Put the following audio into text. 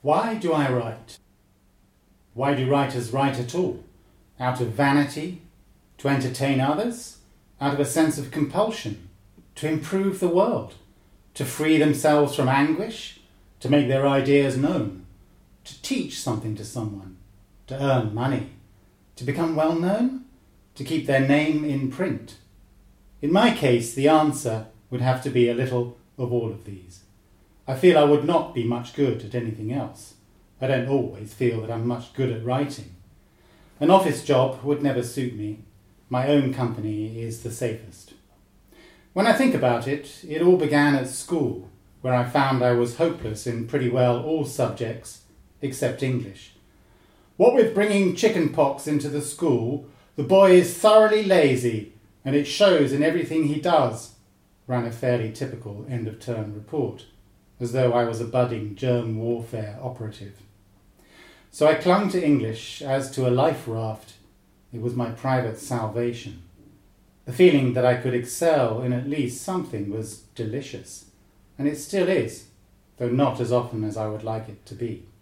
Why do I write? Why do writers write at all? Out of vanity? To entertain others? Out of a sense of compulsion? To improve the world? To free themselves from anguish? To make their ideas known? To teach something to someone? To earn money? To become well known? To keep their name in print? In my case, the answer would have to be a little of all of these. I feel I would not be much good at anything else. I don't always feel that I'm much good at writing. An office job would never suit me. My own company is the safest. When I think about it, it all began at school, where I found I was hopeless in pretty well all subjects except English. What with bringing chicken pox into the school, the boy is thoroughly lazy, and it shows in everything he does, ran a fairly typical end-of-term report, as though I was a budding germ warfare operative. So I clung to English as to a life raft. It was my private salvation. The feeling that I could excel in at least something was delicious, and it still is, though not as often as I would like it to be.